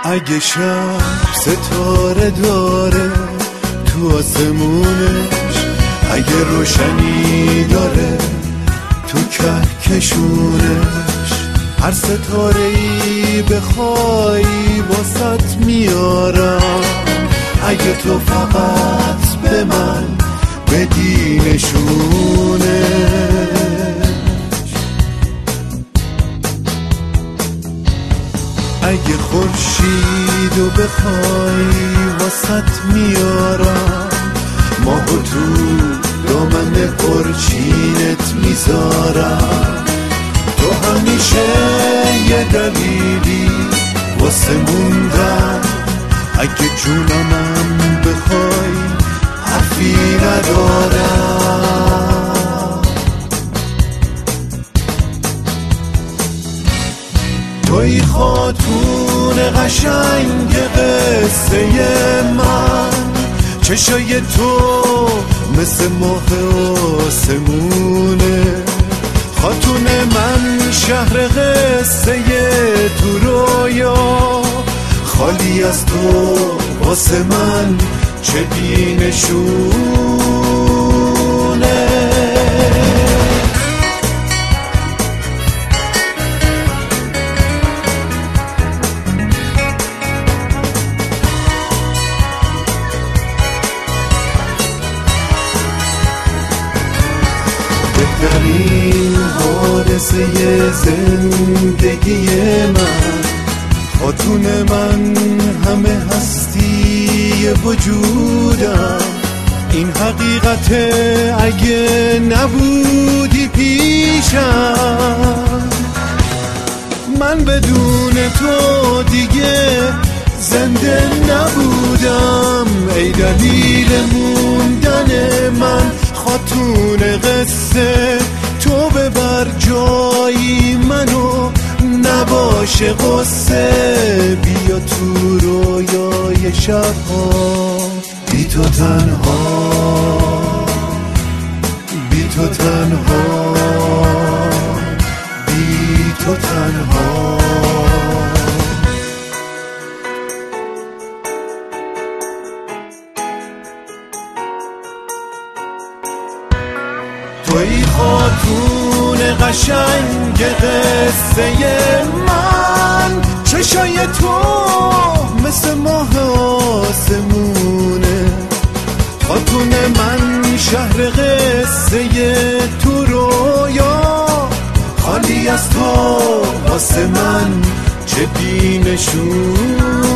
اگه شب ستاره داره تو آسمونش، اگه روشنی داره تو کهکشونش، هر ستاره‌ای بخوای واسط میارم، اگه تو فقط به من بدی نشونش. اگه خورشیدو بخوای واسط میارم، ماهو تو دامن پرچینت میذارم، تو همیشه یه دلیلی واسه موندن، اگه جونمم بخوای حرفی ندارم. توی خاتون قشنگ قصه من، چشای تو مثل ماه آسمونه، خاتون من شهر قصه تو رویا، خالی از تو واسه من چه بینشونه. بهترین حادثه زندگی من، خاتون من همه هستی وجودم، این حقیقته اگه نبودی پیشم، من بدون تو دیگه زنده نبودم، ای دلیل موندن من خاتون قصه، تو ببر جایی منو نباشه قصه، بیا تو رویای شبها، بی تو تنها، بی تو تنها، بی تو تنها. توی خاتون قشنگ قصه من، چشای تو مثل ماه آسمونه، خاتون من شهر قصه تو رویا، خالی از تو واسه من چه بینشون.